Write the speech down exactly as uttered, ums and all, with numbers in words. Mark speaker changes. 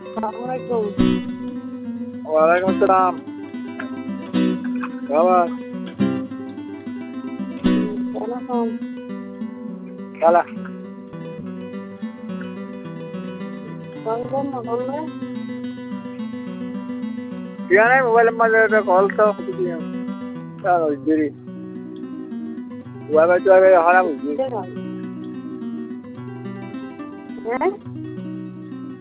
Speaker 1: আসসালামু
Speaker 2: ওয়ালাইকুম আসসালাম। বাবা
Speaker 1: আলাইকুম।
Speaker 2: কালা
Speaker 1: বলবেন না বলবেন।
Speaker 2: ঠিকানা মোবাইলের মাঝে কল তো দেরি ওয়াইফাই তো আগে হারাম
Speaker 1: হ্যাঁ